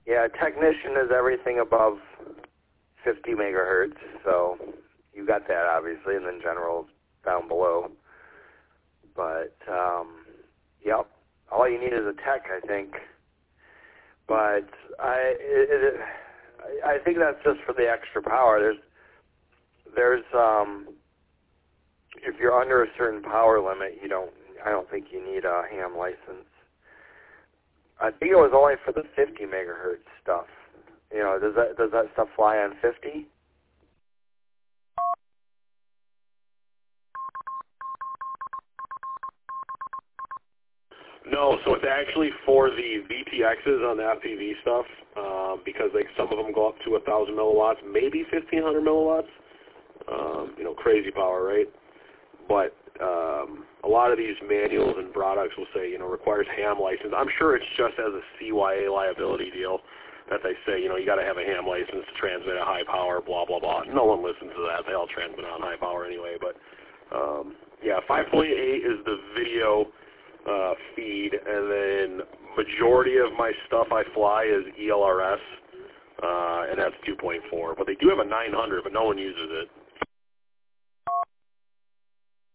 Yeah, technician is everything above 50 megahertz, so you got that obviously, and then general down below. But yep, all you need is a tech, I think. But I think that's just for the extra power. There's if you're under a certain power limit, I don't think you need a ham license. I think it was only for the 50 megahertz stuff. Does that stuff fly on 50? No, so it's actually for the VTXs on the FPV stuff, because some of them go up to 1,000 milliwatts, maybe 1,500 milliwatts. Crazy power, right? But a lot of these manuals and products will say, requires ham license. I'm sure it's just as a CYA liability deal that they say, you got to have a ham license to transmit at high power, blah, blah, blah. No one listens to that. They all transmit on high power anyway. But, yeah, 5.8 is the video feed, and then majority of my stuff I fly is ELRS, and that's 2.4. But they do have a 900, but no one uses it.